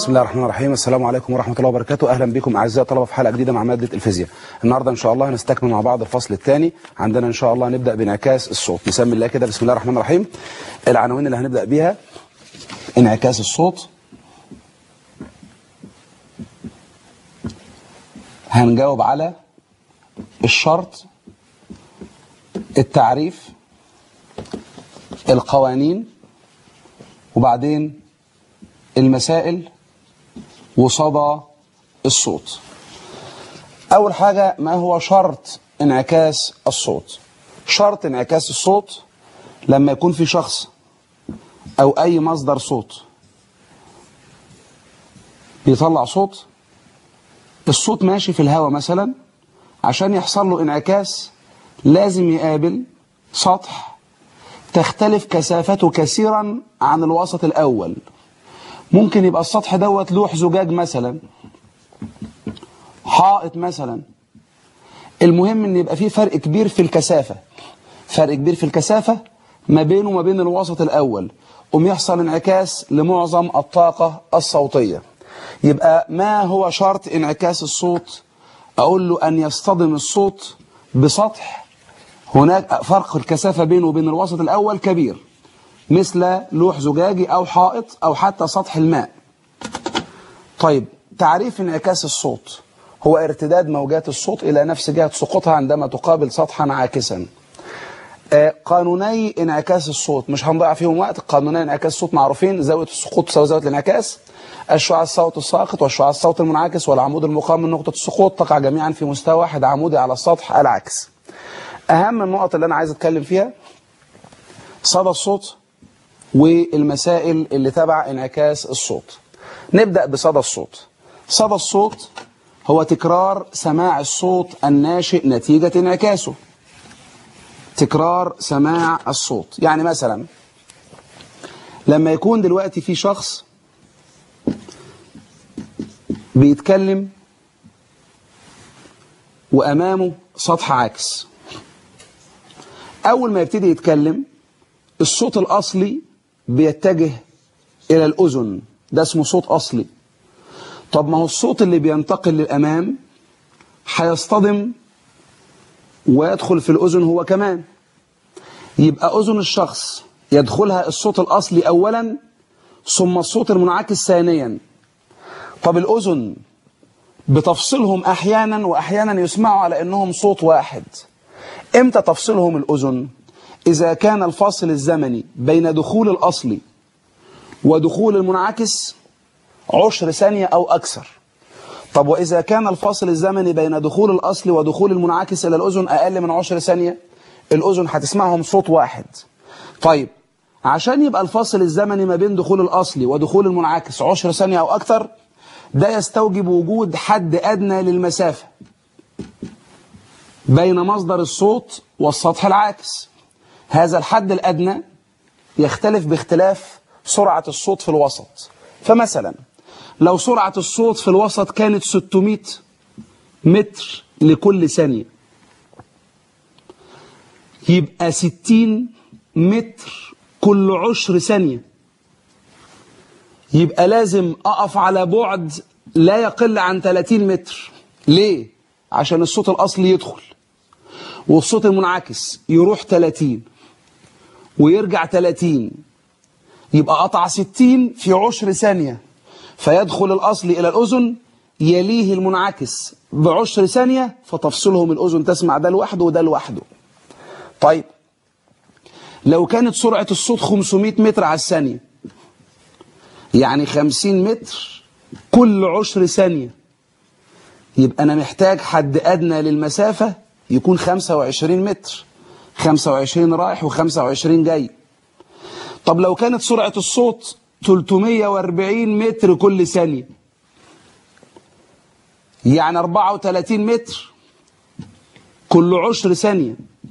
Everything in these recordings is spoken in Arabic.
بسم الله الرحمن الرحيم. السلام عليكم ورحمة الله وبركاته. أهلا بكم أعزائي الطلبة في حلقة جديدة مع مادة الفيزياء. النهاردة إن شاء الله هنستكمل مع بعض الفصل الثاني. عندنا إن شاء الله نبدأ بانعكاس الصوت. نسمي الله كده بسم الله الرحمن الرحيم. العناوين اللي هنبدأ بيها: انعكاس الصوت، هنجاوب على الشرط، التعريف، القوانين، وبعدين المسائل وصدى الصوت. أول حاجة، ما هو شرط انعكاس الصوت؟ شرط انعكاس الصوت لما يكون في شخص أو أي مصدر صوت بيطلع صوت، الصوت ماشي في الهواء مثلا، عشان يحصل له انعكاس لازم يقابل سطح تختلف كثافته كثيرا عن الوسط الأول. ممكن يبقى السطح دوت لوح زجاج مثلا، حائط مثلا. المهم ان يبقى فيه فرق كبير في الكثافة، فرق كبير في الكثافة ما بينه وما بين الوسط الأول، يحصل انعكاس لمعظم الطاقة الصوتية. يبقى ما هو شرط انعكاس الصوت؟ أقول له أن يصطدم الصوت بسطح هناك فرق الكثافة بينه وبين الوسط الأول كبير، مثل لوح زجاجي أو حائط أو حتى سطح الماء. طيب، تعريف انعكاس الصوت هو ارتداد موجات الصوت إلى نفس جهة سقوطها عندما تقابل سطحا عاكسا. قانوني انعكاس الصوت مش هنضيع فيهم وقت. قانوني انعكاس الصوت معروفين: زاوية السقوط تساوي زاوية الانعكاس، الشعاع الصوت الساقط والشعاع الصوت المنعكس والعمود المقام من نقطة السقوط تقع جميعا في مستوى واحد عمودي على السطح العكس. أهم النقط اللي أنا عايز أتكلم فيها صدى الصوت والمسائل اللي تبع انعكاس الصوت. نبدأ بصدى الصوت. صدى الصوت هو تكرار سماع الصوت الناشئ نتيجة انعكاسه. تكرار سماع الصوت، يعني مثلا لما يكون دلوقتي في شخص بيتكلم وأمامه سطح عاكس، أول ما يبتدي يتكلم الصوت الأصلي بيتجه إلى الأذن، ده اسمه صوت أصلي. طب ما هو الصوت اللي بينتقل للأمام هيصطدم ويدخل في الأذن هو كمان، يبقى أذن الشخص يدخلها الصوت الأصلي أولا ثم الصوت المنعكس ثانيا. طب الأذن بتفصلهم أحيانا وأحيانا يسمعوا على أنهم صوت واحد. إمتى تفصلهم الأذن؟ إذا كان الفاصل الزمني بين دخول الأصلي ودخول المنعكس 10 ثانية أو أكثر. طب وإذا كان الفاصل الزمني بين دخول الأصلي ودخول المنعكس إلى الأذن أقل من 10 ثانية، الأذن هتسمعهم صوت واحد. طيب، عشان يبقى الفاصل الزمني ما بين دخول الأصلي ودخول المنعكس 10 ثانية أو أكثر، ده يستوجب وجود حد أدنى للمسافة بين مصدر الصوت والسطح العاكس. هذا الحد الأدنى يختلف باختلاف سرعة الصوت في الوسط. فمثلا لو سرعة الصوت في الوسط كانت 600 متر لكل ثانية، يبقى 60 متر كل 10 ثانية. يبقى لازم أقف على بعد لا يقل عن 30 متر. ليه؟ عشان الصوت الأصلي يدخل والصوت المنعكس يروح 30 ويرجع 30، يبقى قطع 60 في 10 ثانية، فيدخل الأصلي إلى الأذن يليه المنعكس ب10 ثانية، فتفصلهم الأذن تسمع ده لوحده وده لوحده. طيب، لو كانت سرعة الصوت 500 متر على الثانية، يعني 50 متر كل 10 ثانية، يبقى أنا محتاج حد أدنى للمسافة يكون 25 متر، 25 رايح و25 جاي. طب لو كانت سرعة الصوت 340 متر كل ثانية، يعني 34 متر كل 10 ثانية،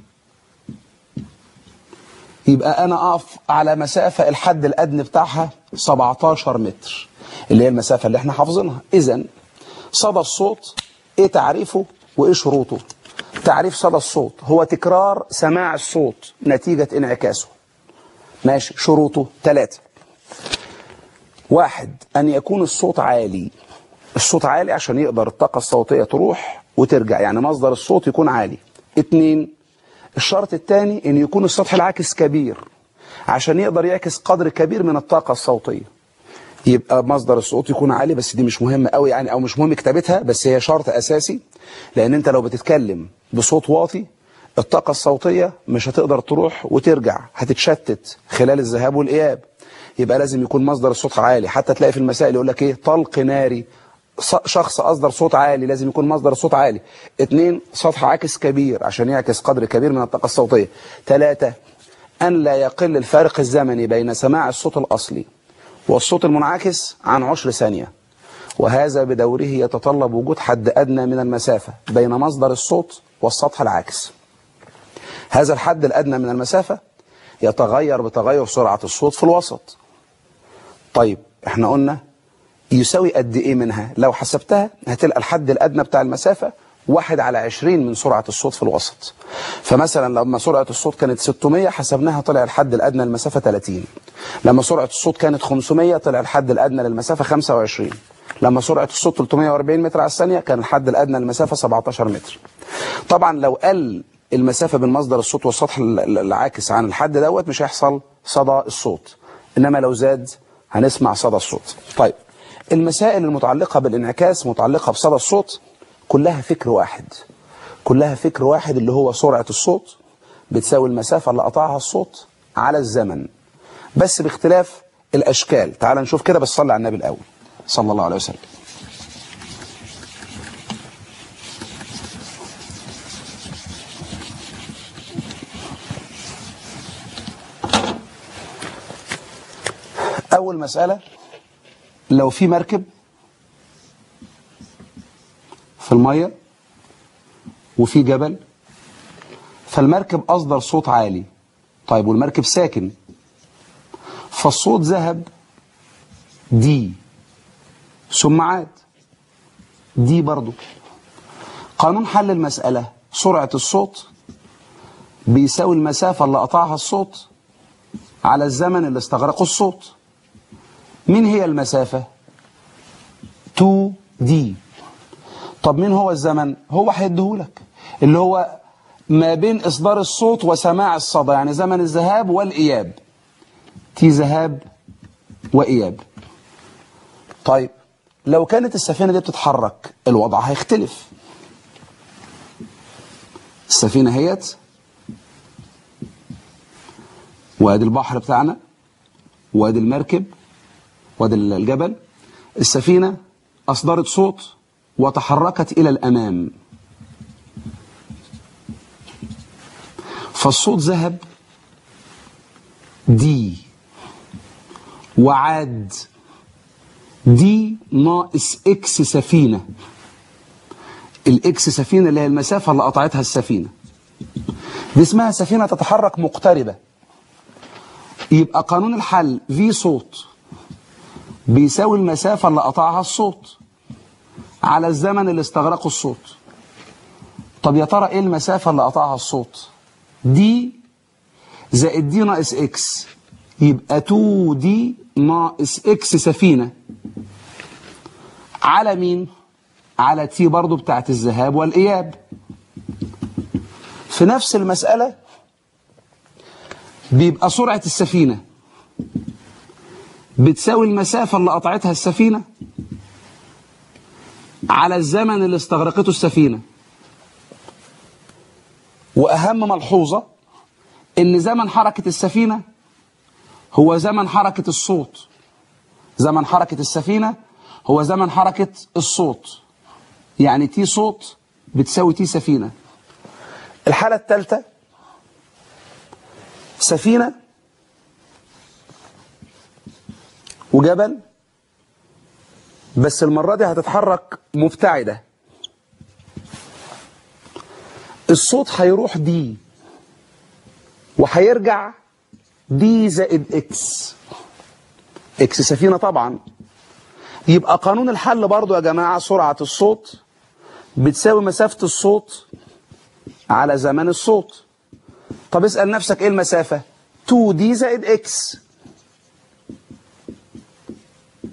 يبقى أنا أقف على مسافة الحد الأدنى بتاعها 17 متر، اللي هي المسافة اللي احنا حافظينها. إذن صدى الصوت إيه تعريفه وإيه شروطه؟ تعريف صدى الصوت هو تكرار سماع الصوت نتيجة انعكاسه. ماشي. شروطه 3: واحد، أن يكون الصوت عالي. الصوت عالي عشان يقدر الطاقة الصوتية تروح وترجع، يعني مصدر الصوت يكون عالي. 2، الشرط الثاني أن يكون السطح العاكس كبير عشان يقدر يعكس قدر كبير من الطاقة الصوتية. يبقى مصدر الصوت يكون عالي، بس دي مش مهمة قوي يعني، أو مش مهم كتابتها، بس هي شرط أساسي. لأن أنت لو بتتكلم بصوت واطي الطاقة الصوتية مش هتقدر تروح وترجع، هتتشتت خلال الذهاب والإياب. يبقى لازم يكون مصدر الصوت عالي. حتى تلاقي في المسائل يقول لك إيه، طلق ناري، شخص أصدر صوت عالي، لازم يكون مصدر الصوت عالي. 2، سطح عاكس كبير عشان يعكس قدر كبير من الطاقة الصوتية. 3، أن لا يقل الفارق الزمني بين سماع الصوت الأصلي والصوت المنعكس عن 10 ثانية، وهذا بدوره يتطلب وجود حد أدنى من المسافة بين مصدر الصوت والسطح العاكس. هذا الحد الأدنى من المسافة يتغير بتغير سرعة الصوت في الوسط. طيب احنا قلنا يساوي قد ايه منها؟ لو حسبتها هتلقى الحد الأدنى بتاع المسافة 1/20 من سرعة الصوت في الوسط. فمثلا لما سرعة الصوت كانت 600 حسبناها طلع الحد الأدنى للمسافة 30. لما سرعة الصوت كانت 500 طلع الحد الأدنى للمسافة 25. لما سرعة الصوت 340 متر على الثانية كان الحد الأدنى للمسافة 17 متر. طبعا لو قل المسافة بين مصدر الصوت والسطح العاكس عن الحد دوت مش هيحصل صدى الصوت، إنما لو زاد هنسمع صدى الصوت. طيب المسائل المتعلقة بالانعكاس متعلقة بصدى الصوت كلها فكر واحد، كلها فكر واحد، اللي هو سرعة الصوت بتساوي المسافة اللي قطعها الصوت على الزمن، بس باختلاف الأشكال. تعال نشوف كده، بس صلي على النبي الأول صلى الله عليه وسلم. أول مسألة، لو في مركب في المية وفي جبل، فالمركب أصدر صوت عالي. طيب والمركب ساكن، فالصوت ذهب دي ثم عاد دي برضو. قانون حل المسألة، سرعة الصوت بيساوي المسافة اللي قطعها الصوت على الزمن اللي استغرقه الصوت. مين هي المسافة؟ 2D. طب مين هو الزمن؟ هو هيديهولك، اللي هو ما بين إصدار الصوت وسماع الصدى، يعني زمن الذهاب والإياب، تي ذهاب وإياب. طيب لو كانت السفينة دي بتتحرك الوضع هيختلف. السفينة هيت وادي البحر بتاعنا وادي المركب وادي الجبل. السفينة أصدرت صوت وتحركت إلى الأمام، فالصوت ذهب دي وعاد دي ناقص إكس سفينة. الإكس سفينة اللي هي المسافة اللي قطعتها السفينة، دي اسمها سفينة تتحرك مقتربة. يبقى قانون الحل في صوت بيساوي المسافة اللي قطعها الصوت على الزمن اللي استغرقه الصوت. طب يا ترى ايه المسافة اللي قطعها الصوت؟ دي زائد دي ناقص اكس، يبقى 2 دي ناقص اكس سفينة على مين؟ على تي برضو بتاعت الذهاب والإياب. في نفس المسألة بيبقى سرعة السفينة بتساوي المسافة اللي قطعتها السفينة على الزمن اللي استغرقته السفينة. وأهم ملحوظة إن زمن حركة السفينة هو زمن حركة الصوت. زمن حركة السفينة هو زمن حركة الصوت، يعني تي صوت بتساوي تي سفينة. الحالة الثالثة، سفينة وجبل، بس المرة دي هتتحرك مبتعدة. الصوت هيروح دي وهيرجع دي زائد اكس، اكس سفينة طبعا. يبقى قانون الحل برضو يا جماعة سرعة الصوت بتساوي مسافة الصوت على زمن الصوت. طب اسأل نفسك ايه المسافة؟ 2 دي زائد اكس.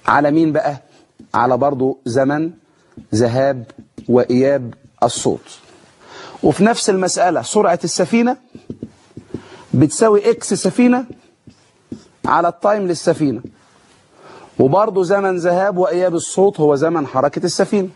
على مين بقى؟ على برضو زمن ذهاب وإياب الصوت. وفي نفس المسألة سرعة السفينة بتساوي إكس سفينة على التايم للسفينة، وبرضو زمن ذهاب وإياب الصوت هو زمن حركة السفينة.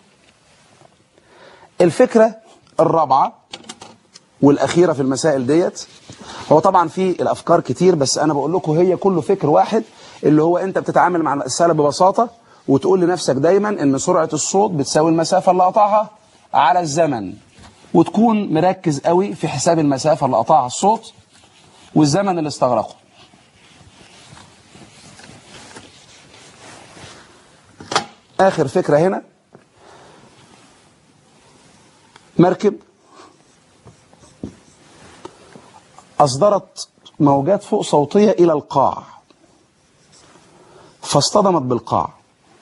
الفكرة الرابعة والأخيرة في المسائل ديت، هو طبعا في الأفكار كتير بس أنا بقول لكم هي كله فكر واحد، اللي هو أنت بتتعامل مع المسألة ببساطة وتقول لنفسك دايما إن سرعة الصوت بتساوي المسافة اللي قطعها على الزمن، وتكون مركز قوي في حساب المسافة اللي قطعها الصوت والزمن اللي استغرقه. آخر فكرة هنا، مركب أصدرت موجات فوق صوتية إلى القاع فاصطدمت بالقاع،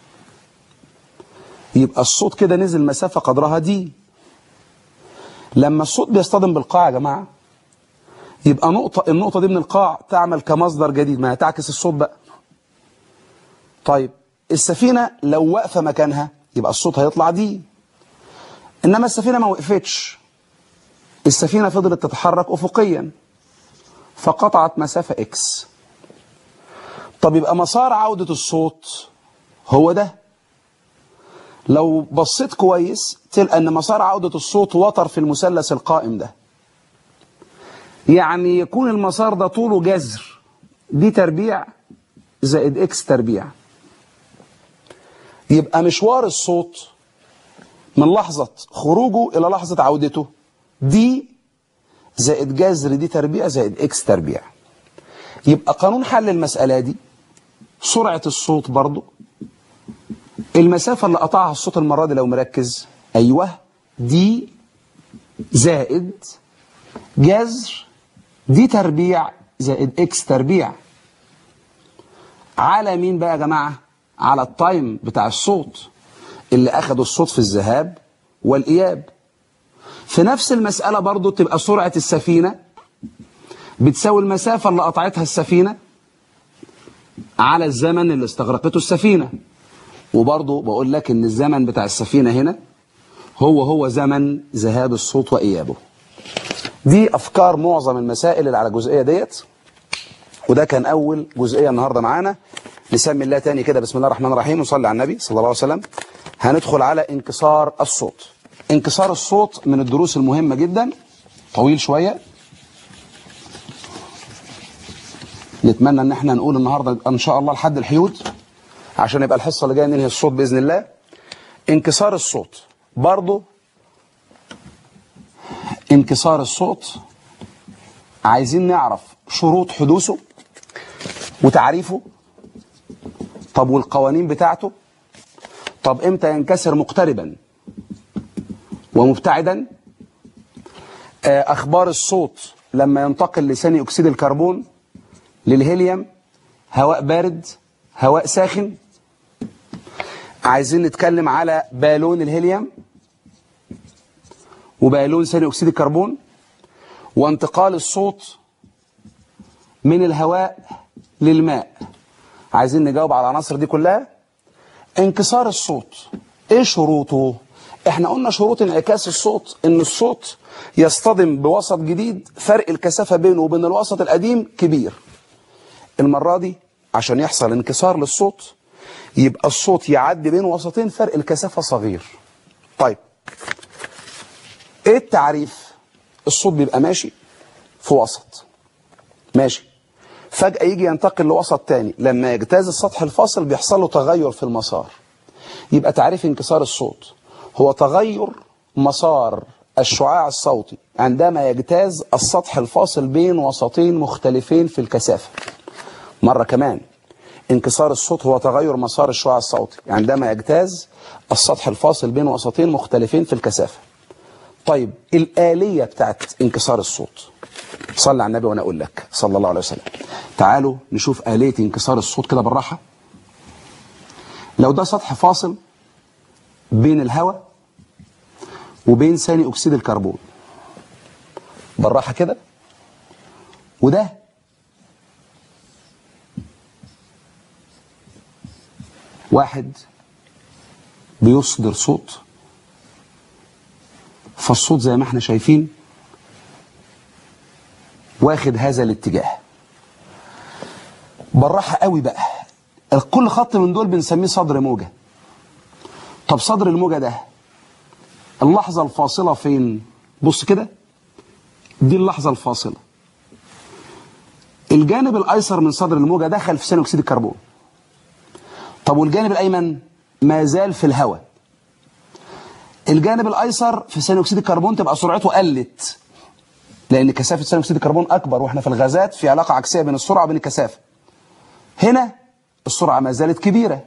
يبقى الصوت كده نزل مسافة قدرها دي. لما الصوت بيصطدم بالقاع يا جماعة يبقى النقطة دي من القاع تعمل كمصدر جديد، ما هتعكس الصوت بقى. طيب السفينة لو واقفة مكانها يبقى الصوت هيطلع دي، إنما السفينة ما وقفتش، السفينة فضلت تتحرك أفقيا فقطعت مسافة إكس. طب يبقى مسار عودة الصوت هو ده. لو بصيت كويس تلقى أن مسار عودة الصوت وتر في المثلث القائم ده، يعني يكون المسار ده طوله جذر دي تربيع زائد إكس تربيع. يبقى مشوار الصوت من لحظة خروجه إلى لحظة عودته دي زائد جذر دي تربيع زائد إكس تربيع. يبقى قانون حل المسألة دي سرعة الصوت برضو المسافة اللي قطعها الصوت المرة دي لو مركز، أيوه دي زائد جذر دي تربيع زائد إكس تربيع. على مين بقى يا جماعة؟ على التايم بتاع الصوت اللي أخدوا الصوت في الذهاب والإياب. في نفس المسألة برضو تبقى سرعة السفينة بتساوي المسافة اللي قطعتها السفينة على الزمن اللي استغرقته السفينة، وبرضو بقول لك إن الزمن بتاع السفينة هنا هو زمن ذهاب الصوت وإيابه. دي أفكار معظم المسائل اللي على الجزئية ديت، وده كان أول جزئية النهاردة معانا. نسمي الله تاني كده، بسم الله الرحمن الرحيم، ونصلي على النبي صلى الله عليه وسلم. هندخل على انكسار الصوت. انكسار الصوت من الدروس المهمة جدا، طويل شوية، نتمنى ان احنا نقول النهاردة ان شاء الله لحد الحيود عشان يبقى الحصة اللي جاية ننهي الصوت بإذن الله. انكسار الصوت برضو، انكسار الصوت عايزين نعرف شروط حدوثه وتعريفه، طب والقوانين بتاعته، طب امتى ينكسر مقتربا ومبتعدا، اخبار الصوت لما ينتقل لثاني اكسيد الكربون للهيليوم، هواء بارد هواء ساخن. عايزين نتكلم على بالون الهيليوم وبالون ثاني اكسيد الكربون، وانتقال الصوت من الهواء للماء. عايزين نجاوب على العناصر دي كلها. انكسار الصوت ايه شروطه؟ احنا قلنا شروط انعكاس الصوت ان الصوت يصطدم بوسط جديد فرق الكثافة بينه وبين الوسط القديم كبير. المرة دي عشان يحصل انكسار للصوت يبقى الصوت يعدي بين وسطين فرق الكثافة صغير. طيب ايه التعريف؟ الصوت بيبقى ماشي في وسط ماشي، فجأة يجي ينتقل لوسط تاني، لما يجتاز السطح الفاصل بيحصل له تغير في المسار. يبقى تعريف انكسار الصوت هو تغير مسار الشعاع الصوتي عندما يجتاز السطح الفاصل بين وسطين مختلفين في الكثافة. مرة كمان، انكسار الصوت هو تغير مسار الشعاع الصوتي عندما يجتاز السطح الفاصل بين وسطين مختلفين في الكثافة. طيب الآلية بتاعت انكسار الصوت، صلى على النبي وانا اقول لك صلى الله عليه وسلم. تعالوا نشوف آلية انكسار الصوت كده بالراحة. لو ده سطح فاصل بين الهواء وبين ثاني اكسيد الكربون بالراحة كده، وده واحد بيصدر صوت، فالصوت زي ما احنا شايفين واخد هذا الاتجاه. بالراحة قوي بقى، كل خط من دول بنسميه صدر موجة. طب صدر الموجة ده اللحظة الفاصلة فين؟ بص كده، دي اللحظة الفاصلة. الجانب الأيسر من صدر الموجة دخل في ثاني أكسيد الكربون. طب والجانب الأيمن ما زال في الهواء. الجانب الأيسر في ثاني أكسيد الكربون تبقى سرعته قلت، لأن كثافة ثاني أكسيد الكربون أكبر، وإحنا في الغازات في علاقة عكسية بين السرعة وبين الكثافة. هنا السرعة ما زالت كبيرة،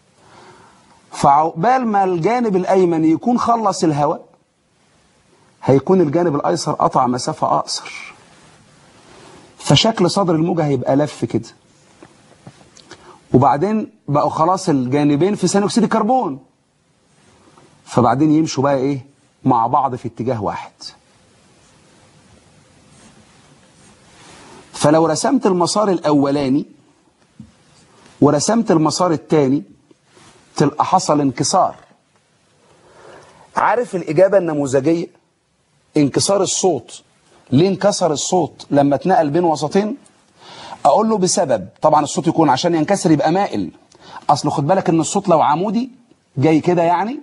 فعقبال ما الجانب الأيمن يكون خلص الهواء هيكون الجانب الأيسر قطع مسافة أقصر، فشكل صدر الموجة هيبقى لف كده. وبعدين بقوا خلاص الجانبين في ثاني أكسيد الكربون، فبعدين يمشوا بقى إيه مع بعض في اتجاه واحد. فلو رسمت المسار الأولاني ورسمت المسار الثاني تلقى حصل انكسار. عارف الإجابة النموذجية؟ انكسار الصوت. ليه انكسر الصوت لما اتنقل بين وسطين؟ أقول له بسبب، طبعا الصوت يكون عشان ينكسر يبقى مائل. أصل خد بالك إن الصوت لو عمودي جاي كده يعني،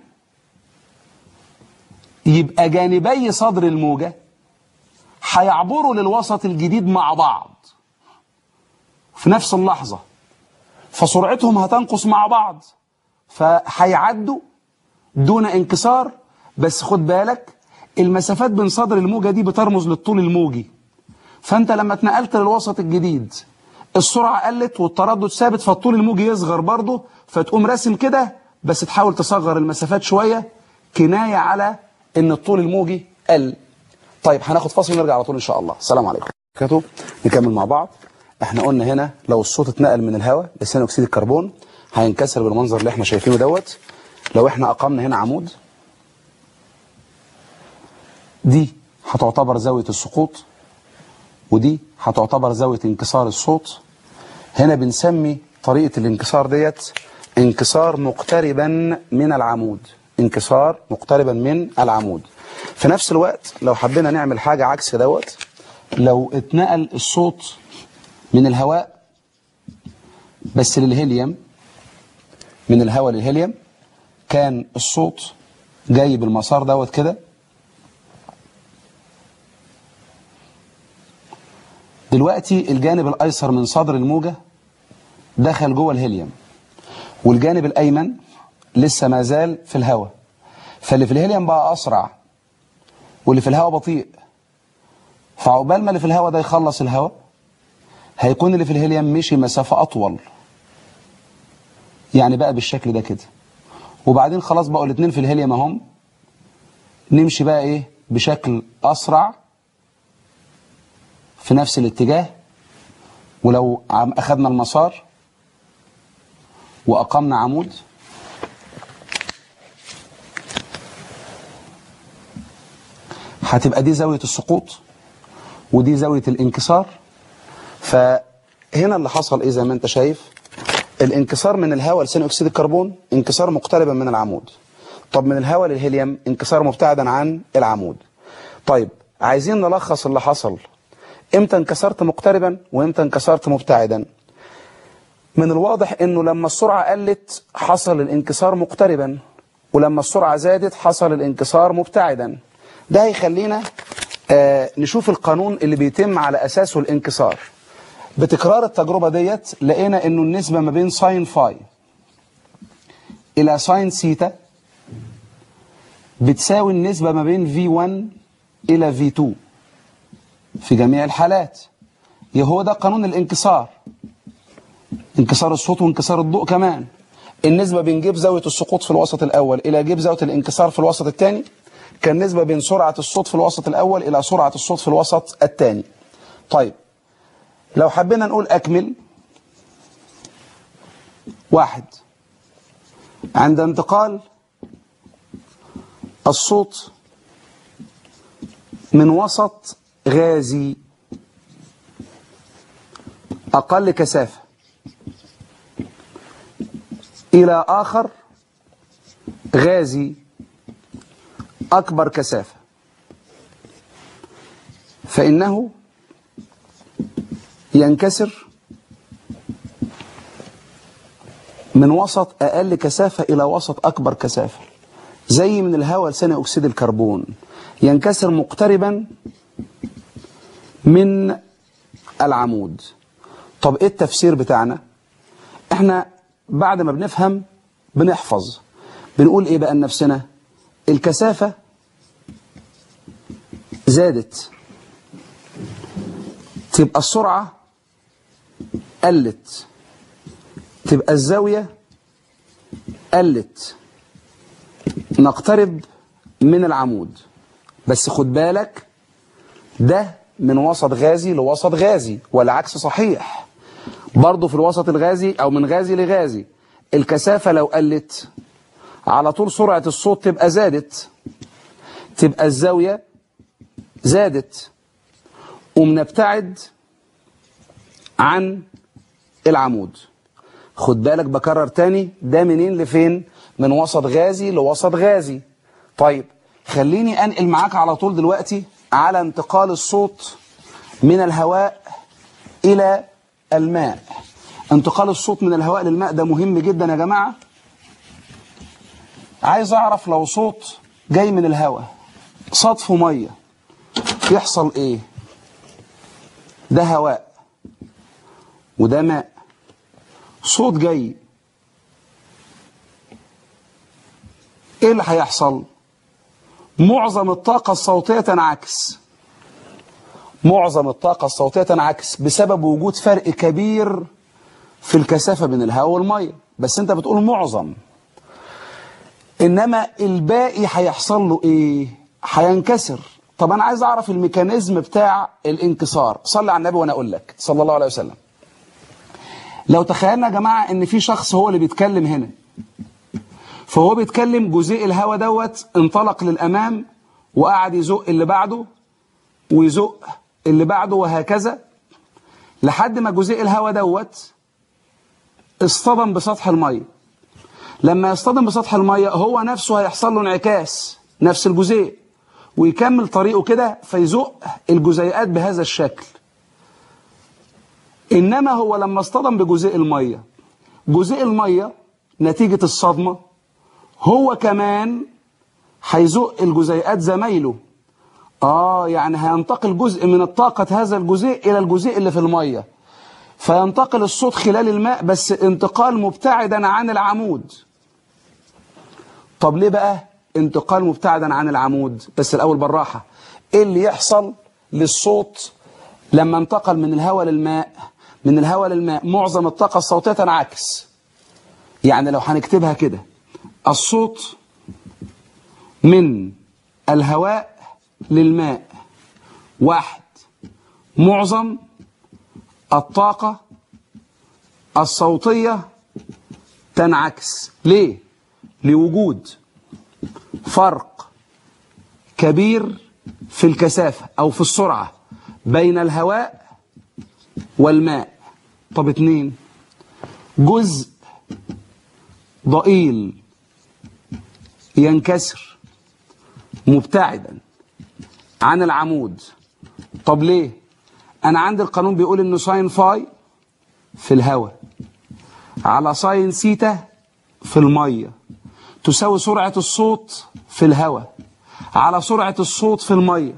يبقى جانبي صدر الموجة هيعبروا للوسط الجديد مع بعض في نفس اللحظة، فسرعتهم هتنقص مع بعض، فهيعدوا دون انكسار. بس خد بالك المسافات بين صدر الموجة دي بترمز للطول الموجي، فانت لما اتنقلت للوسط الجديد السرعة قلت والتردد ثابت، فالطول الموجي يصغر برضه، فتقوم راسم كده بس تحاول تصغر المسافات شوية كناية على ان الطول الموجي قل. طيب هناخد فاصل ونرجع على طول ان شاء الله. السلام عليكم. نكمل مع بعض. احنا قلنا هنا لو الصوت اتنقل من الهواء لثاني اكسيد الكربون هينكسر بالمنظر اللي احنا شايفينه دوت. لو احنا اقمنا هنا عمود، دي هتعتبر زاوية السقوط ودي هتعتبر زاوية انكسار الصوت. هنا بنسمي طريقة الانكسار ديت انكسار مقتربا من العمود. انكسار مقتربا من العمود. في نفس الوقت لو حبينا نعمل حاجة عكس دوت، لو اتنقل الصوت من الهواء بس للهيليوم، من الهواء للهيليوم، كان الصوت جاي بالمسار دوت كده. دلوقتي الجانب الأيسر من صدر الموجة دخل جوه الهيليوم، والجانب الأيمن لسه ما زال في الهواء، فاللي في الهيليوم بقى أسرع واللي في الهواء بطيء. فعقبال ما اللي في الهواء ده يخلص الهواء هيكون اللي في الهيليوم مشي مسافة أطول، يعني بقى بالشكل ده كده. وبعدين خلاص بقوا الاثنين في الهيليوم اهم، نمشي بقى ايه بشكل أسرع في نفس الاتجاه. ولو أخذنا المسار وأقمنا عمود، هتبقى دي زاوية السقوط ودي زاوية الانكسار. فهنا اللي حصل ايه زي ما انت شايف، الانكسار من الهواء لثاني اكسيد الكربون انكسار مقتربا من العمود. طب من الهواء للهيليوم انكسار مبتعدا عن العمود. طيب عايزين نلخص اللي حصل، امتى انكسرت مقتربا وامتى انكسرت مبتعدا. من الواضح انه لما السرعة قلت حصل الانكسار مقتربا، ولما السرعة زادت حصل الانكسار مبتعدا. ده هيخلينا نشوف القانون اللي بيتم على أساسه الانكسار. بتكرار التجربة ديت لقينا انه النسبة ما بين ساين فاي الى ساين سيتا بتساوي النسبة ما بين V1 الى V2 في جميع الحالات. هو ده قانون الانكسار، انكسار الصوت وانكسار الضوء كمان. النسبة بين جيب زاوية السقوط في الوسط الأول إلى جيب زاوية الانكسار في الوسط الثاني كان نسبة بين سرعة الصوت في الوسط الأول إلى سرعة الصوت في الوسط الثاني. طيب لو حبينا نقول أكمل، واحد، عند انتقال الصوت من وسط غازي أقل كثافة إلى آخر غازي أكبر كثافة، فإنه ينكسر من وسط أقل كثافة إلى وسط أكبر كثافة، زي من الهواء لثاني أكسيد الكربون، ينكسر مقتربا من العمود. طب إيه التفسير بتاعنا؟ إحنا بعد ما بنفهم بنحفظ، بنقول إيه بقى لنفسنا؟ الكثافة زادت تبقى السرعة قلت، تبقى الزاوية قلت، نقترب من العمود. بس خد بالك ده من وسط غازي لوسط غازي، والعكس صحيح برضو. في الوسط الغازي أو من غازي لغازي الكثافة لو قلت على طول سرعة الصوت تبقى زادت، تبقى الزاوية زادت، ومنبتعد عن العمود. خد بالك بكرر تاني، ده منين لفين؟ من وسط غازي لوسط غازي. طيب خليني أنقل معاك على طول دلوقتي على انتقال الصوت من الهواء إلى الماء. انتقال الصوت من الهواء للماء ده مهم جدا يا جماعة. عايز أعرف لو صوت جاي من الهواء صدفه مية يحصل إيه؟ ده هواء وده ماء، صوت جاي، إيه اللي هيحصل؟ معظم الطاقة الصوتية تنعكس، معظم الطاقة الصوتية تنعكس بسبب وجود فرق كبير في الكثافة بين الهواء والمية. بس انت بتقول معظم، انما الباقي هيحصل له ايه؟ هينكسر. طب انا عايز اعرف الميكانيزم بتاع الانكسار. صلي على النبي وانا اقول لك صلى الله عليه وسلم. لو تخيلنا يا جماعة ان في شخص هو اللي بيتكلم هنا، فهو بيتكلم جزيء الهواء دوت انطلق للامام وقعد يزق اللي بعده ويزق اللي بعده وهكذا لحد ما جزيء الهواء دوت اصطدم بسطح المية. لما يصطدم بسطح المية هو نفسه هيحصل له انعكاس نفس الجزيء ويكمل طريقه كده فيزق الجزيئات بهذا الشكل. إنما هو لما اصطدم بجزيء المية، جزيء المية نتيجة الصدمة هو كمان هيزق الجزيئات زمايله. يعني هينتقل جزء من الطاقة هذا الجزيء إلى الجزيء اللي في المية، فينتقل الصوت خلال الماء بس انتقال مبتعدا عن العمود. طب ليه بقى انتقال مبتعدا عن العمود؟ بس الأول بالراحة. إيه اللي يحصل للصوت لما انتقل من الهواء للماء؟ من الهواء للماء معظم الطاقة الصوتية تنعكس. يعني لو هنكتبها كده، الصوت من الهواء للماء، واحد، معظم الطاقة الصوتية تنعكس. ليه؟ لوجود فرق كبير في الكثافة أو في السرعة بين الهواء والماء. طب اتنين، جزء ضئيل ينكسر مبتعدا عن العمود. طب ليه؟ أنا عندي القانون بيقول إنه ساين فاي في الهواء على ساين سيتا في المية تساوي سرعة الصوت في الهواء على سرعة الصوت في المية.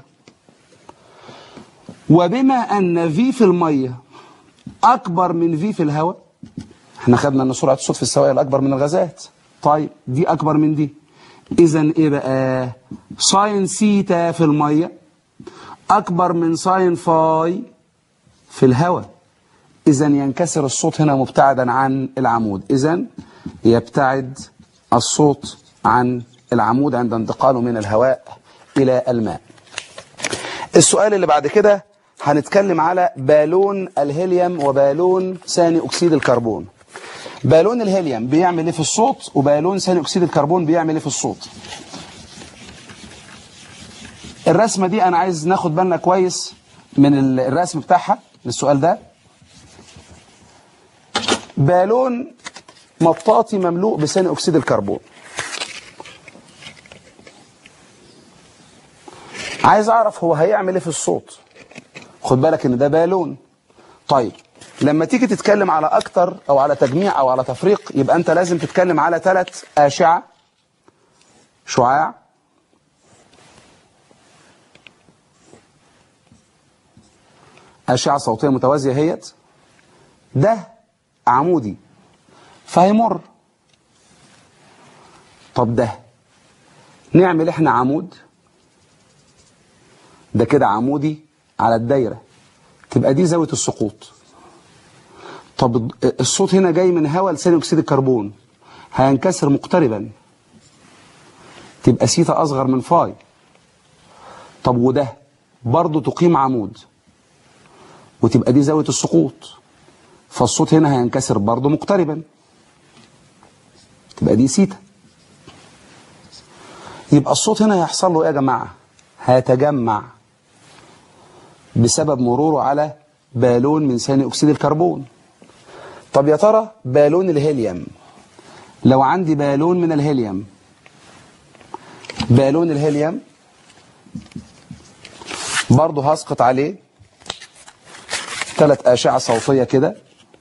وبما أن في في المية أكبر من في في الهواء، احنا خدنا أن سرعة الصوت في السوائل أكبر من الغازات. طيب دي أكبر من دي، إذن إيه بقى؟ ساين سيتا في المية أكبر من ساين فاي في الهواء، إذن ينكسر الصوت هنا مبتعدا عن العمود. إذن يبتعد الصوت عن العمود عند انتقاله من الهواء إلى الماء. السؤال اللي بعد كده هنتكلم على بالون الهيليوم وبالون ثاني أكسيد الكربون. بالون الهيليوم بيعمل ايه في الصوت، وبالون ثاني أكسيد الكربون بيعمل ايه في الصوت. الرسمة دي أنا عايز ناخد بالنا كويس من الرسم بتاعها للسؤال ده. بالون مطاطي مملوء بثاني أكسيد الكربون. عايز أعرف هو هيعمل إيه في الصوت. خد بالك إن ده بالون. طيب لما تيجي تتكلم على أكتر أو على تجميع أو على تفريق، يبقى أنت لازم تتكلم على 3 أشعة: شعاع، أشعة صوتية متوازية هيت، ده عمودي فهيمر. طب ده نعمل احنا عمود، ده كده عمودي على الدايرة، تبقى دي زاوية السقوط. طب الصوت هنا جاي من هواء لثاني أكسيد الكربون، هينكسر مقتربا، تبقى سيتا أصغر من فاي. طب وده برضو تقيم عمود، وتبقى دي زاوية السقوط، فالصوت هنا هينكسر برضو مقتربا، تبقى دي سيتا. يبقى الصوت هنا هيحصل له ايه يا جماعة؟ هيتجمع بسبب مروره على بالون من ثاني أكسيد الكربون. طب يا ترى بالون الهيليوم، لو عندي بالون من الهيليوم، بالون الهيليوم برضه هسقط عليه 3 أشعة صوتية كده.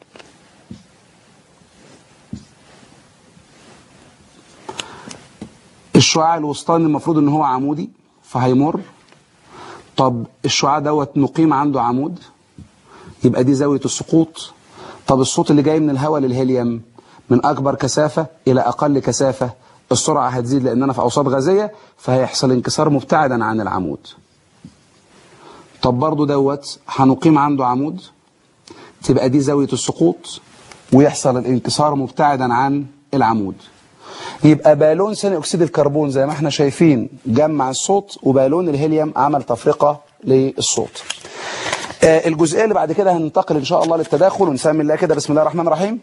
الشعاع الوسطاني المفروض ان هو عمودي فهيمر. طب الشعاع دوت نقيم عنده عمود، يبقى دي زاوية السقوط. طب الصوت اللي جاي من الهواء للهيليوم من أكبر كثافة إلى أقل كثافة، السرعة هتزيد لأننا في أوساط غازية، فهيحصل انكسار مبتعدا عن العمود. طب برضو دوت هنقيم عنده عمود، تبقى دي زاوية السقوط ويحصل الانكسار مبتعدا عن العمود. يبقى بالون ثاني أكسيد الكربون زي ما احنا شايفين جمع الصوت، وبالون الهيليوم عمل تفرقة للصوت. الجزئية اللي بعد كده هننتقل إن شاء الله للتداخل، ونسمي الله كده بسم الله الرحمن الرحيم.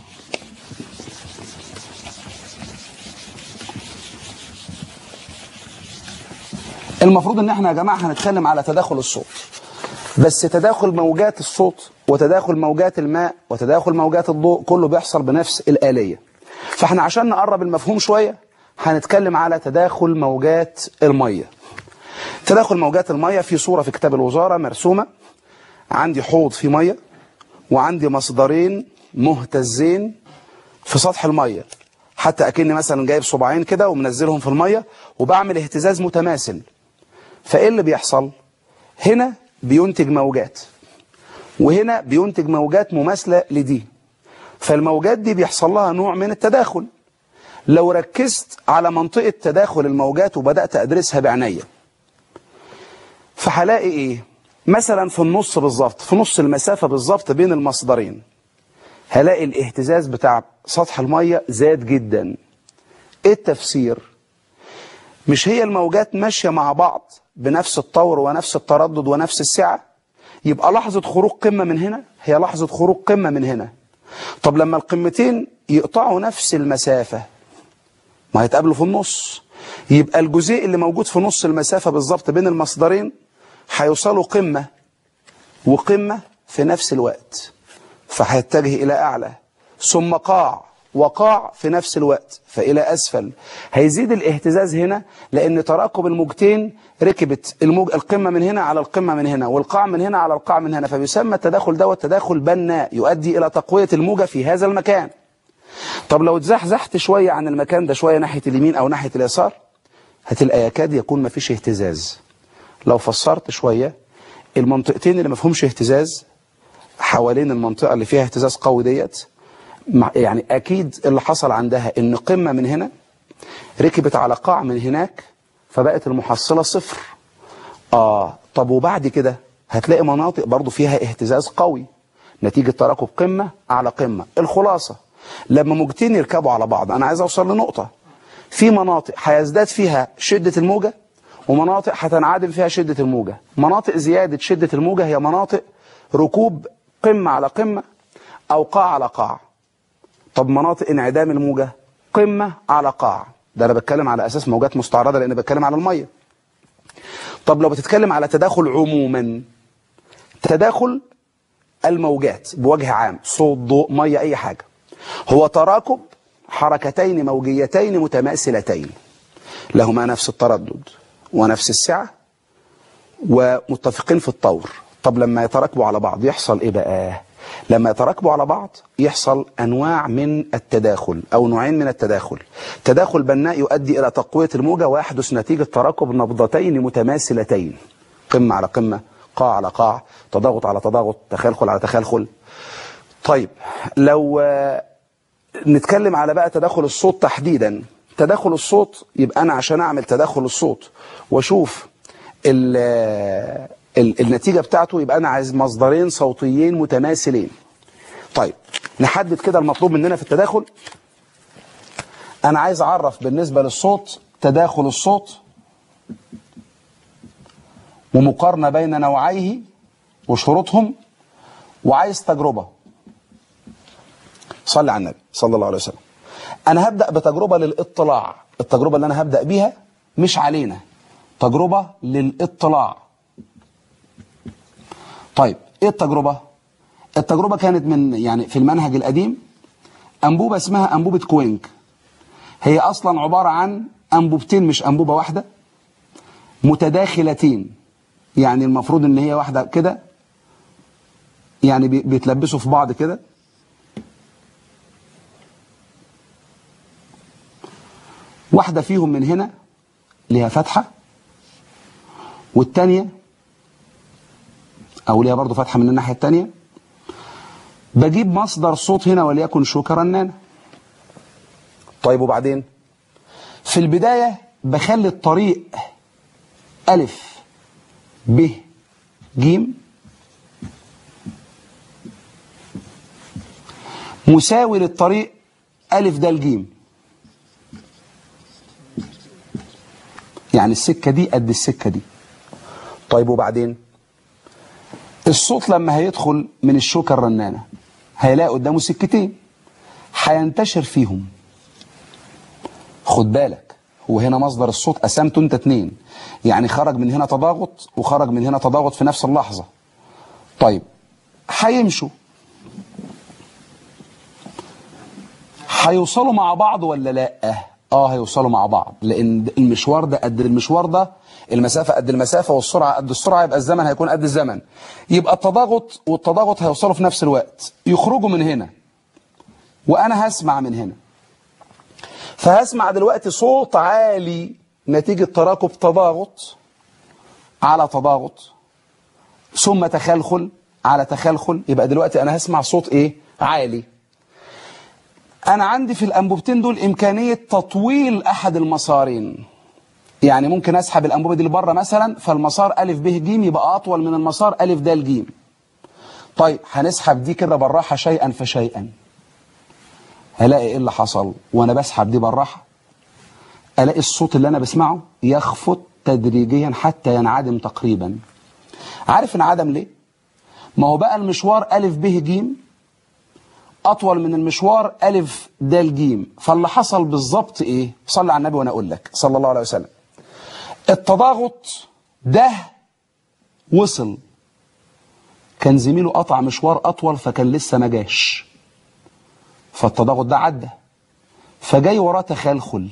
المفروض ان احنا يا جماعة هنتكلم على تداخل الصوت، بس تداخل موجات الصوت وتداخل موجات الماء وتداخل موجات الضوء كله بيحصل بنفس الآلية. فاحنا عشان نقرب المفهوم شوية هنتكلم على تداخل موجات المية. تداخل موجات المية في صورة في كتاب الوزارة مرسومة. عندي حوض فيه مية، وعندي مصدرين مهتزين في سطح المية، حتى أكني مثلا جايب صباعين كده ومنزلهم في المية وبعمل اهتزاز متماثل. فإيه اللي بيحصل؟ هنا بينتج موجات، وهنا بينتج موجات مماثلة لدي. فالموجات دي بيحصل لها نوع من التداخل. لو ركزت على منطقة تداخل الموجات وبدأت أدرسها بعناية، فهلاقي إيه؟ مثلا في النص بالظبط، في نص المسافة بالظبط بين المصدرين، هلاقي الاهتزاز بتاع سطح المية زاد جدا. إيه التفسير؟ مش هي الموجات ماشية مع بعض بنفس الطور ونفس التردد ونفس السعة؟ يبقى لحظة خروج قمة من هنا هي لحظة خروج قمة من هنا. طب لما القمتين يقطعوا نفس المسافة، ما هيتقابلوا في النص، يبقى الجزيء اللي موجود في نص المسافة بالظبط بين المصدرين هيوصلوا قمة وقمة في نفس الوقت، فهيتجه إلى أعلى، ثم قاع وقاع في نفس الوقت فإلى أسفل. هيزيد الاهتزاز هنا لأن تراكب الموجتين ركبت القمة من هنا على القمة من هنا، والقاع من هنا على القاع من هنا، فبيسمى التداخل دوت تداخل بناء يؤدي إلى تقوية الموجة في هذا المكان. طب لو اتزحزحت شوية عن المكان ده شوية ناحية اليمين أو ناحية اليسار، هتلقى يكاد يكون مفيش اهتزاز. لو فسرت شوية، المنطقتين اللي مفهومش اهتزاز حوالين المنطقة اللي فيها اهتزاز قوي ديت، يعني أكيد اللي حصل عندها إن قمة من هنا ركبت على قاع من هناك فبقت المحصلة صفر. طب وبعد كده هتلاقي مناطق برضو فيها اهتزاز قوي نتيجة تراكب قمة على قمة. الخلاصة لما موجتين يركبوا على بعض، أنا عايز أوصل لنقطة، في مناطق هيزداد فيها شدة الموجة ومناطق هتنعدم فيها شدة الموجة. مناطق زيادة شدة الموجة هي مناطق ركوب قمة على قمة أو قاع على قاع. طب مناطق انعدام الموجة قمة على قاع. ده أنا بتكلم على أساس موجات مستعرضة لأن بتكلم على المية. طب لو بتتكلم على تداخل عموما، تداخل الموجات بوجه عام، صوت ضوء مية أي حاجة، هو تراكب حركتين موجيتين متماثلتين لهما نفس التردد ونفس السعة ومتفقين في الطور. طب لما يتراكبوا على بعض يحصل ايه بقى؟ لما يتراكبوا على بعض يحصل انواع من التداخل او نوعين من التداخل. تداخل بناء يؤدي الى تقوية الموجة ويحدث نتيجة تراكب نبضتين متماثلتين، قمة على قمة، قاع على قاع، تضاغط على تضاغط، تخلخل على تخلخل. طيب لو نتكلم على بقى تداخل الصوت تحديدا. تداخل الصوت يبقى انا عشان اعمل تداخل الصوت واشوف النتيجة بتاعته يبقى انا عايز مصدرين صوتيين متماثلين. طيب نحدد كده المطلوب مننا في التداخل. انا عايز اعرف بالنسبة للصوت تداخل الصوت ومقارنة بين نوعيه وشروطهم، وعايز تجربة. صلي على النبي صلى الله عليه وسلم. انا هبدأ بتجربة للاطلاع. التجربة اللي انا هبدأ بيها مش علينا، تجربة للاطلاع. طيب ايه التجربة؟ التجربة كانت من في المنهج القديم انبوبة اسمها انبوبة كوينك. هي اصلا عبارة عن انبوبتين مش انبوبة واحدة متداخلتين، يعني المفروض ان هي واحدة كده، يعني بيتلبسوا في بعض كده. واحدة فيهم من هنا ليها فتحة، والتانية او ليها برضو فتحة من الناحية التانية. بجيب مصدر صوت هنا وليكن شوكة رنانة. طيب وبعدين في البداية بخلي الطريق ألف ب جيم مساوي للطريق ألف د جيم، يعني السكة دي قد السكة دي. طيب وبعدين الصوت لما هيدخل من الشوكة الرنانة هيلاقي قدامه سكتين هينتشر فيهم. خد بالك هو هنا مصدر الصوت قسمته انت اتنين، يعني خرج من هنا تضاغط وخرج من هنا تضاغط في نفس اللحظة. طيب هيمشوا، هيوصلوا مع بعض ولا لا؟ هيوصلوا مع بعض، لان المشوار ده قد المشوار ده، المسافة قد المسافة، والسرعة قد السرعة، يبقى الزمن هيكون قد الزمن. يبقى التضاغط والتضاغط هيوصلوا في نفس الوقت، يخرجوا من هنا وانا هسمع من هنا. فهسمع دلوقتي صوت عالي نتيجة تراكب تضاغط على تضاغط ثم تخلخل على تخلخل. يبقى دلوقتي انا هسمع صوت ايه؟ عالي. انا عندي في الانبوبتين دول امكانية تطويل احد المسارين، يعني ممكن اسحب الانبوبة دي لبره مثلا، فالمسار الف ب ج يبقى اطول من المسار الف د ج. طيب هنسحب دي كده بالراحة شيئا فشيئا. هلاقي ايه اللي حصل وانا بسحب دي بالراحة؟ الاقي الصوت اللي انا بسمعه يخفت تدريجيا حتى ينعدم تقريبا. عارف انعدم ليه؟ ما هو بقى المشوار الف ب ج اطول من المشوار الف د ج. فاللي حصل بالظبط ايه؟ صلي على النبي وانا اقول لك صلى الله عليه وسلم. التضاغط ده وصل، كان زميله قطع مشوار اطول فكان لسه ما جاش، فالتضاغط ده عدى، فجاي وراه تخلخل.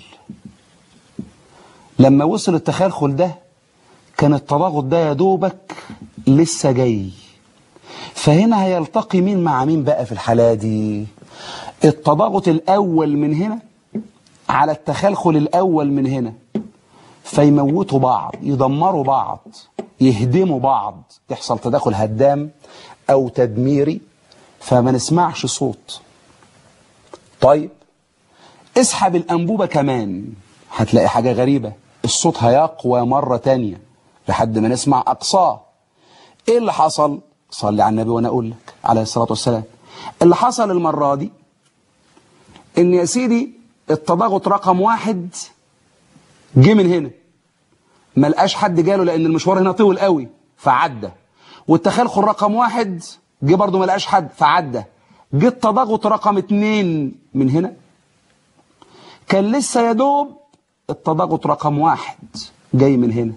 لما وصل التخلخل ده كان التضاغط ده يا دوبك لسه جاي. فهنا هيلتقي مين مع مين بقى في الحالة دي؟ التضاغط الأول من هنا على التخلخل الأول من هنا، فيموتوا بعض، يدمروا بعض، يهدموا بعض، يحصل تداخل هدام أو تدميري، فما نسمعش صوت. طيب اسحب الأنبوبة كمان، هتلاقي حاجة غريبة، الصوت هيقوى مرة تانية لحد ما نسمع أقصاه. ايه اللي حصل؟ صلي على النبي وانا اقول لك عليه الصلاة والسلام. اللي حصل المرة دي ان يا سيدي التضاغط رقم 1 جه من هنا، ما لقاش حد جاله لان المشوار هنا طول قوي فعدى. والتخلخل رقم 1 جه برضه ما لقاش حد فعدى. جه التضاغط رقم 2 من هنا، كان لسه يا دوب التضاغط رقم 1 جاي من هنا،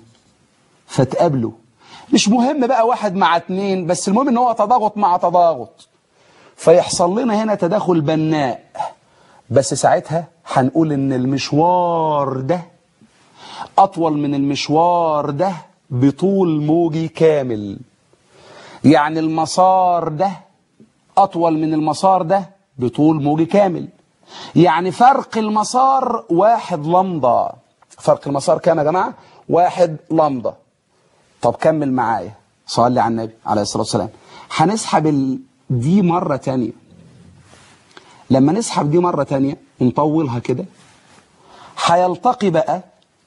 فتقابلوا. مش مهم بقى 1 مع 2، بس المهم ان هو تضاغط مع تضاغط. فيحصل لنا هنا تداخل بناء، بس ساعتها هنقول ان المشوار ده اطول من المشوار ده بطول موجي كامل. يعني المسار ده اطول من المسار ده بطول موجي كامل. يعني فرق المسار 1 لمضة. فرق المسار كام يا جماعة؟ 1 لمضة. طب كمل معايا، صلي على النبي عليه الصلاة والسلام. هنسحب دي مرة تانية. لما نسحب دي مرة تانية ونطولها كده، هيلتقي بقى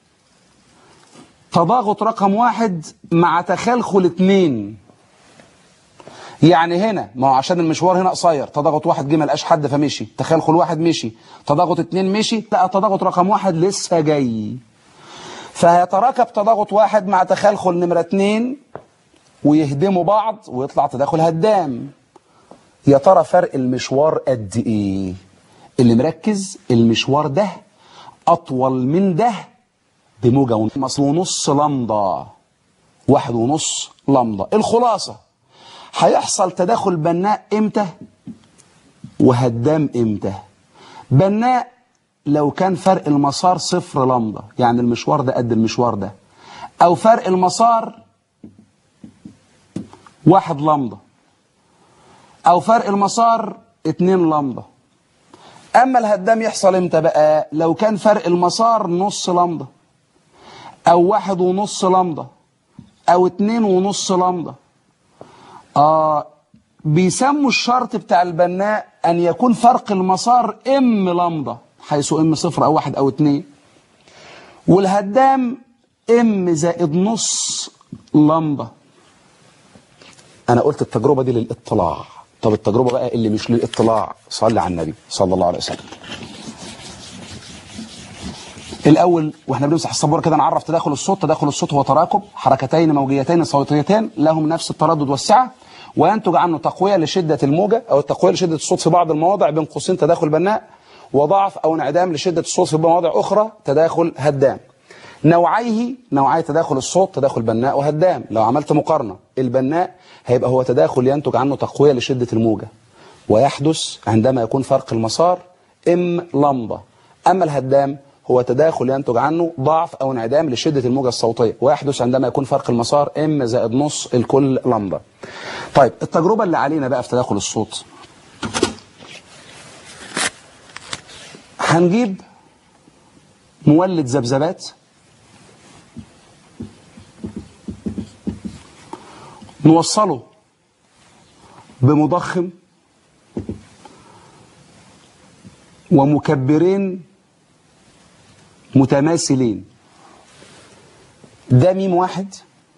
تضاغط رقم 1 مع تخلخل 2. يعني هنا ما هو عشان المشوار هنا قصير، تضاغط 1 جه ما لقاش حد فمشي، تخلخل 1 مشي، تضاغط 2 مشي، لا تضاغط رقم 1 لسه جاي. فهيتراكب تضاغط 1 مع تخلخل نمرة 2 ويهدموا بعض ويطلع تداخل هدام. يا ترى فرق المشوار قد ايه؟ اللي مركز المشوار ده اطول من ده بموجة ونص لمضة، 1.5 لمضة. الخلاصة هيحصل تداخل بناء امتى وهدام امتى؟ بناء لو كان فرق المسار 0 لمضة، يعني المشوار ده قد المشوار ده، او فرق المسار 1 لمضة، او فرق المسار 2 لمضة. اما الهدام يحصل امتى بقى؟ لو كان فرق المسار نص لمضة، او 1.5 لمضة، او 2.5 لمضة. بيسموا الشرط بتاع البناء ان يكون فرق المسار ام لمضة، حيث ام 0 او 1 او 2. والهدام ام زائد نص لمضة. انا قلت التجربة دي للاطلاع. طب التجربة بقى اللي مش للاطلاع، صلي على النبي صلى الله عليه وسلم. الاول واحنا بنمسح السبوره كده نعرف تداخل الصوت. تداخل الصوت هو تراكب حركتين موجيتين صوتيتين لهم نفس التردد والسعه، وينتج عنه تقويه لشده الموجه او التقويه لشده الصوت في بعض المواضع بين قوسين تداخل بناء، وضعف او انعدام لشده الصوت في مواضع اخرى تداخل هدام. نوعي تداخل الصوت تداخل بناء وهدام. لو عملت مقارنه، البناء هيبقى هو تداخل ينتج عنه تقويه لشده الموجه، ويحدث عندما يكون فرق المسار ام لمضه. اما الهدام هو تداخل ينتج عنه ضعف أو انعدام لشدة الموجة الصوتية، ويحدث عندما يكون فرق المسار ام زائد نص الكل لمضة. طيب التجربة اللي علينا بقى في تداخل الصوت، هنجيب مولد ذبذبات نوصله بمضخم ومكبرين متماثلين. ده ميم 1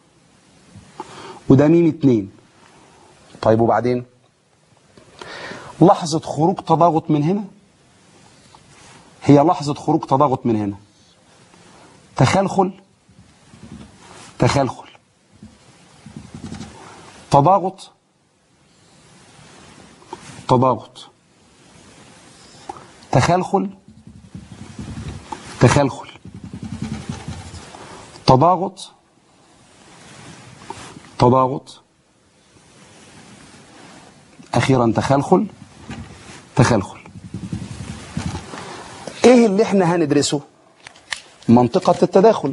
وده ميم 2. طيب وبعدين لحظة خروج تضاغط من هنا هي لحظة خروج تضاغط من هنا. تخلخل تخلخل، تضاغط تضاغط، تخلخل تخلخل، تضاغط تضاغط، أخيرا تخلخل تخلخل. إيه اللي إحنا هندرسه؟ منطقة التداخل.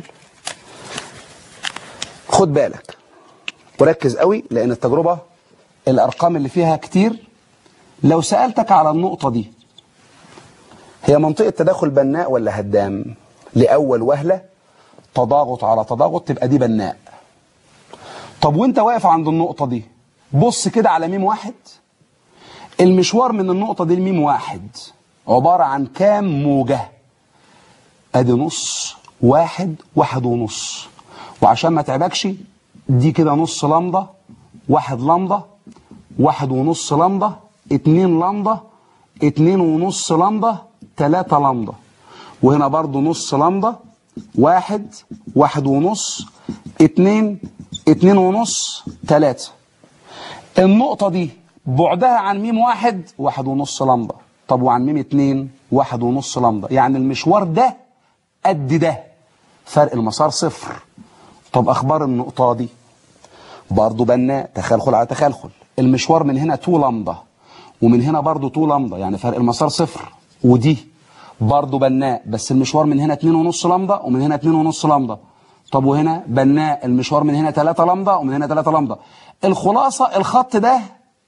خد بالك وركز قوي، لأن التجربة الأرقام اللي فيها كتير. لو سألتك على النقطة دي هي منطقة تداخل بناء ولا هدام، لأول وهلة تضاغط على تضاغط تبقى دي بناء. طب وانت واقف عند النقطة دي بص كده على ميم 1. المشوار من النقطة دي لميم 1 عبارة عن كام موجة؟ ادي نص، 1 1.5. وعشان ما تعبكش دي كده نص لمضة، 1 لمضة، 1.5 لمضة، 2 لمضة، 2.5 لمضة، 3 لمضة، وهنا برضو نص لمضة، 1 1.5 2 2.5 3. النقطة دي بعدها عن ميم 1 1.5 لمضة. طب وعن ميم 2 1.5 لمضة. يعني المشوار ده قد ده، فرق المسار 0. طب أخبار النقطة دي برضو بناء، تخلخل على تخلخل. المشوار من هنا 2 لمضة، ومن هنا برضو 2 لمضة، يعني فرق المسار 0. ودي برضو بناء بس المشوار من هنا 2.5 لمضة ومن هنا 2.5 لمضة. طب وهنا بناء المشوار من هنا 3 لمضة ومن هنا 3 لمضة. الخلاصة الخط ده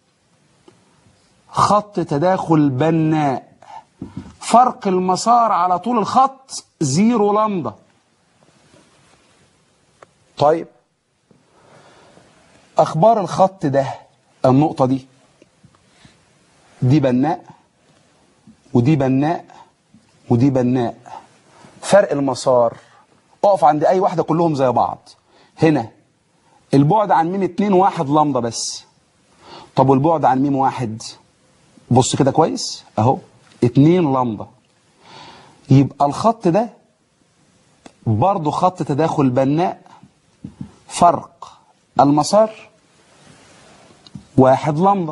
خط تداخل بناء، فرق المسار على طول الخط 0 لمضة. طيب أخبار الخط ده، النقطة دي بناء ودي بناء ودي بناء. فرق المسار اقف عند أي واحدة كلهم زي بعض. هنا البعد عن ميم 2 1 لمضة بس. طب والبعد عن ميم 1 بص كده كويس اهو 2 لمضة. يبقى الخط ده برضو خط تداخل بناء، فرق المسار 1 لمضة.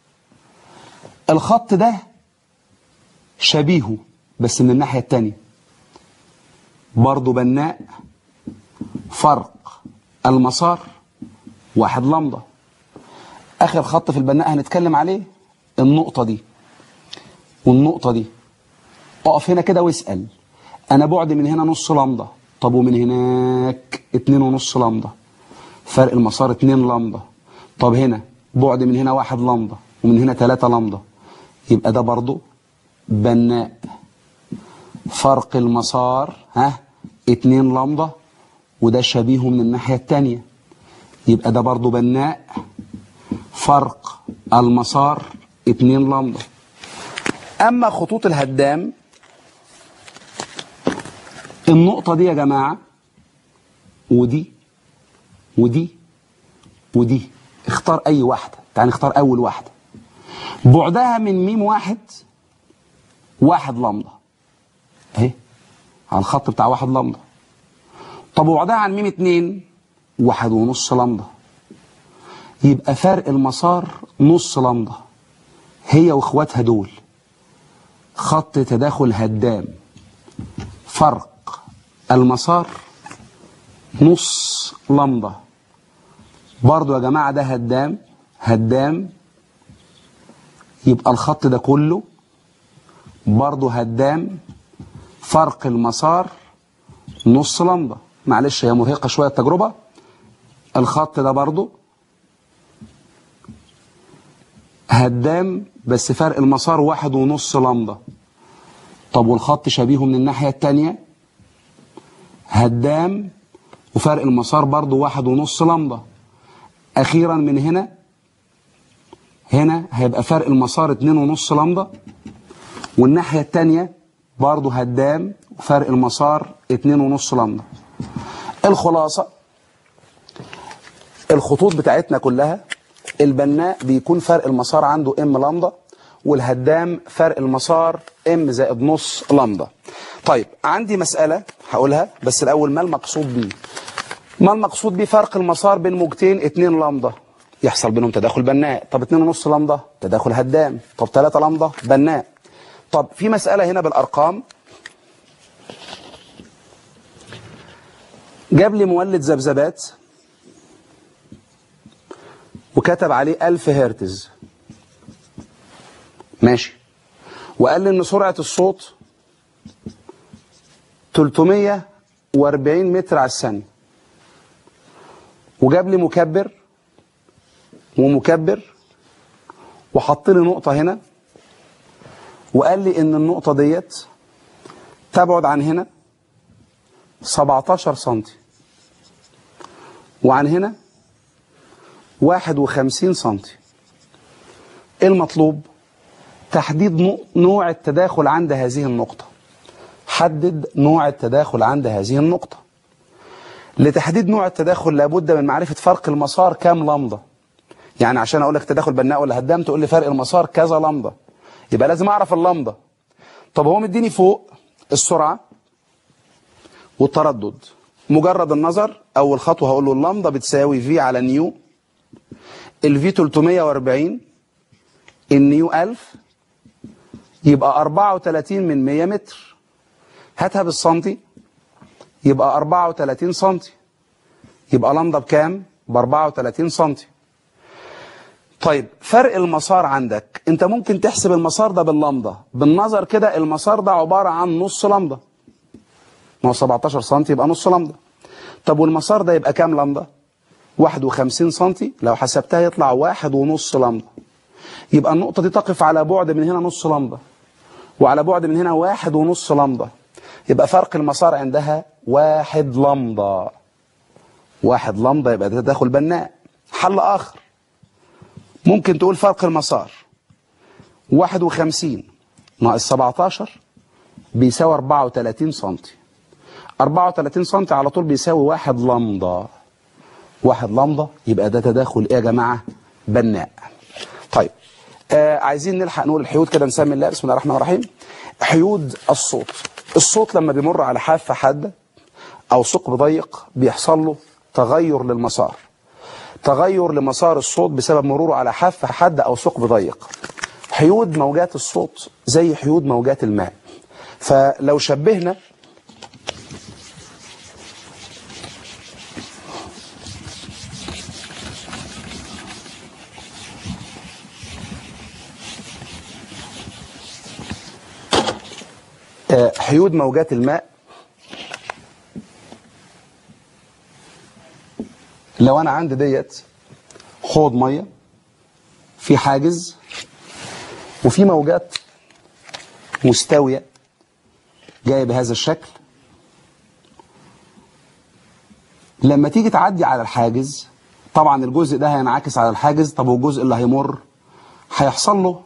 الخط ده شبيهه بس من الناحية التانية، برضو بناء، فرق المسار 1 لمضة. آخر خط في البناء هنتكلم عليه النقطة دي والنقطة دي. اقف هنا كده واسأل، أنا بعد من هنا نص لمضة، طب ومن هناك 2.5 لمضة، فرق المسار 2 لمضة. طب هنا بعد من هنا 1 لمضة ومن هنا 3 لمضة، يبقى ده برضو بناء، فرق المسار 2 لمضة، وده شبيهه من الناحية التانية، يبقى ده برضو بناء، فرق المسار 2 لمضة. أما خطوط الهدام، النقطة دي يا جماعة ودي ودي ودي، اختار أي واحدة. تعال نختار أول واحدة. بعدها من ميم 1 لمضة اهي على الخط بتاع 1 لمضة. طب وبعدها عن ميم 2 1.5 لمضة، يبقى فرق المسار نص لمضة. هي واخواتها دول خط تداخل هدام، فرق المسار نص لمضة. برضو يا جماعة ده هدام، يبقى الخط ده كله برضو هدام، فرق المسار نص لمضة. معلش هي مرهقة شوية التجربة. الخط ده برضو هدام بس فرق المسار 1.5 لمضة. طب والخط شبيهه من الناحية التانية هدام وفرق المسار برضو 1.5 لمضة. أخيرا من هنا هيبقى فرق المسار 2.5 لمضة، والناحية التانية برضو هدام وفرق المسار 2.5 لمضة. الخلاصة الخطوط بتاعتنا كلها البناء بيكون فرق المسار عنده ام لمضة، والهدام فرق المسار ام زائد نص لمضة. طيب عندي مسألة هقولها بس الأول ما المقصود بيه. ما المقصود بيه؟ فرق المسار بين موجتين 2 لمضة يحصل بينهم تداخل بناء. طب 2.5 لمضة تداخل هدام. طب 3 لمضة بناء. طب في مسألة هنا بالأرقام، جاب لي مولد ذبذبات وكتب عليه 1000 هرتز ماشي، وقال لي ان سرعة الصوت 340 متر على الثانية، وجاب لي مكبر ومكبر وحط لي نقطة هنا، وقال لي ان النقطة ديت تبعد عن هنا 17 سنتي وعن هنا 51 سنتي. المطلوب تحديد نوع التداخل عند هذه النقطة. حدد نوع التداخل عند هذه النقطة. لتحديد نوع التداخل لابد من معرفة فرق المسار كام لمضة. يعني عشان اقول لك تداخل بناء ولا هدام تقول لي فرق المسار كذا لمضة، يبقى لازم اعرف اللمضة. طب هو مديني فوق السرعة والتردد، مجرد النظر اول خطوة هقول له اللمضة بتساوي في على نيو، الفي 340، النيو 1000، يبقى 34 من 100 متر. هاتها بالسنتي يبقى 34 سنتي، يبقى لمضة بكام؟ ب 34 سنتي. طيب فرق المسار عندك، انت ممكن تحسب المسار ده باللمضة. بالنظر كده المسار ده عبارة عن نص لمضة، ما هو 17 سم يبقى نص لمضة. طب والمسار ده يبقى كام لمضة؟ 51 سم، لو حسبتها يطلع 1.5 لمضة. يبقى النقطة دي تقف على بعد من هنا نص لمضة، وعلى بعد من هنا 1.5 لمضة. يبقى فرق المسار عندها 1 لمضة. 1 لمضة يبقى ده تداخل بناء. حل آخر، ممكن تقول فرق المسار 51 ناقص 17 بيساوي 34 سم. 34 سم على طول بيساوي 1 لمضة. 1 لمضة يبقى ده تداخل ايه يا جماعة؟ بناء. طيب عايزين نلحق نقول الحيود كده، نسمي الله. بسم الله الرحمن الرحيم. حيود الصوت. الصوت لما بيمر على حافة حادة أو ثقب ضيق بيحصل له تغير للمسار. تغير لمسار الصوت بسبب مروره على حافة حادة أو ثقب ضيق. حيود موجات الصوت زي حيود موجات الماء. فلو شبهنا حيود موجات الماء، لو أنا عندي ديت حوض مية في حاجز وفي موجات مستوية جاية بهذا الشكل، لما تيجي تعدي على الحاجز طبعا الجزء ده هينعكس على الحاجز. طب والجزء اللي هيمر هيحصل له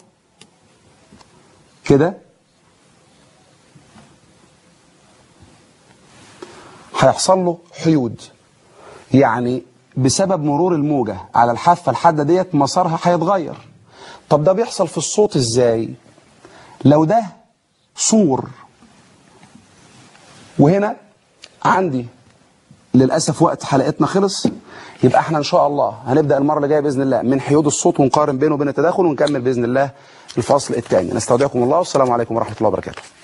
كده، هيحصل له حيود. يعني بسبب مرور الموجة على الحافة الحادة ديت مسارها هيتغير. طب ده بيحصل في الصوت ازاي؟ لو ده صور، وهنا عندي للأسف وقت حلقتنا خلص، يبقى احنا ان شاء الله هنبدأ المرة اللي جاية بإذن الله من حيود الصوت ونقارن بينه وبين التداخل، ونكمل بإذن الله الفصل الثاني. نستودعكم الله والسلام عليكم ورحمة الله وبركاته.